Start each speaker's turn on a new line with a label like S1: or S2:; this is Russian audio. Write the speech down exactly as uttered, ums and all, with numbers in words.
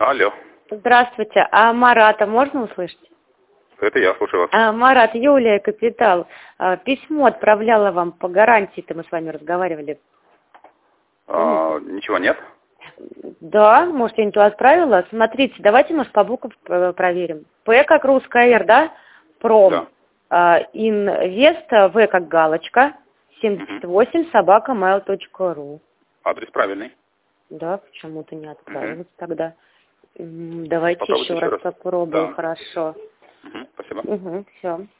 S1: Алло.
S2: Здравствуйте. А Марата можно услышать?
S1: Это я, слушаю вас.
S2: А, Марат, Юлия, Капитал. А, письмо отправляла вам по гарантии-то, мы с вами разговаривали.
S1: А, ничего нет?
S2: Да, может, я не туда отправила. Смотрите, давайте, может, по буквам проверим. П как русская Р, да? Пром.
S1: Да.
S2: А, Инвест, В как галочка, семьдесят восемь
S1: Угу.
S2: собака mail точка ру.
S1: Адрес правильный.
S2: Да, почему-то не отправилась
S1: Угу.
S2: тогда. М, Давайте
S1: Попробуйте
S2: еще
S1: еще
S2: раз
S1: раз.
S2: попробую,
S1: Да.
S2: хорошо.
S1: Угу. Спасибо.
S2: Угу, все.